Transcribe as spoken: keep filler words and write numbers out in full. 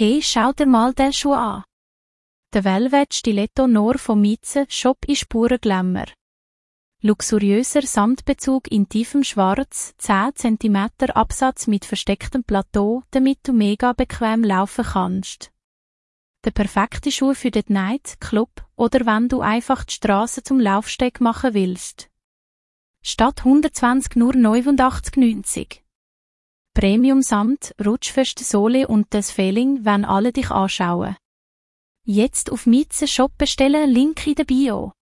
Hey, schau dir mal den Schuh an. Der Velvet Stiletto Noir von Mieze Shop ist purer Glamour. Luxuriöser Samtbezug in tiefem Schwarz, zehn Zentimeter Absatz mit verstecktem Plateau, damit du mega bequem laufen kannst. Der perfekte Schuh für den Night Club oder wenn du einfach die Straße zum Laufsteg machen willst. Statt hundertzwanzig nur neunundachtzig neunzig. Premium Samt, rutschfeste Sohle und das Feeling, wenn alle dich anschauen. Jetzt auf Mieze Shop bestellen, Link in der Bio.